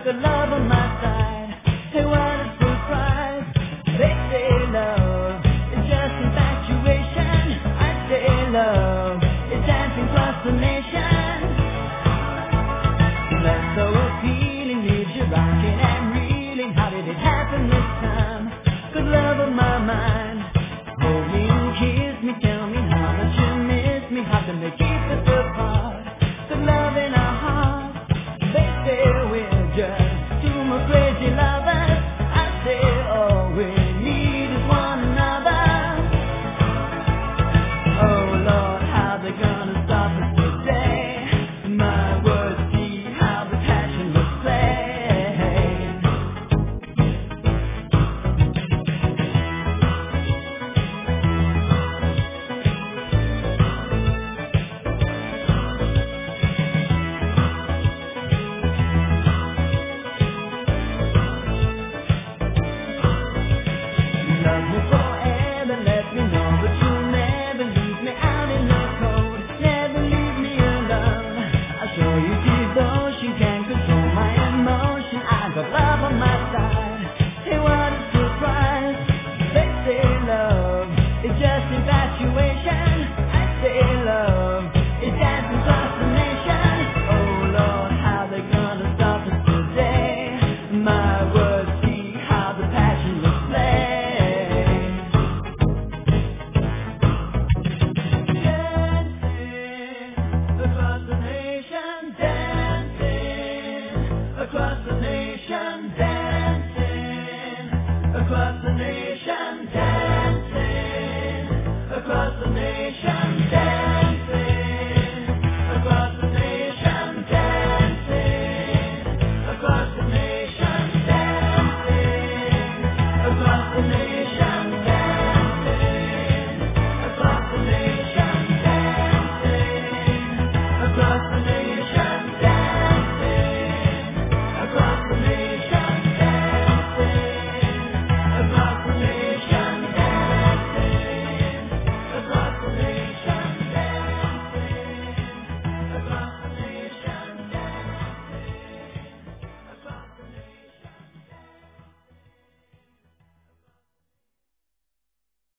got love on my side. Hey, what a surprise. They say love is just infatuation. I say love is dancing across the nation. Love so appealing, leaves you rocking and reeling. How did it happen this time? Good love on my mind.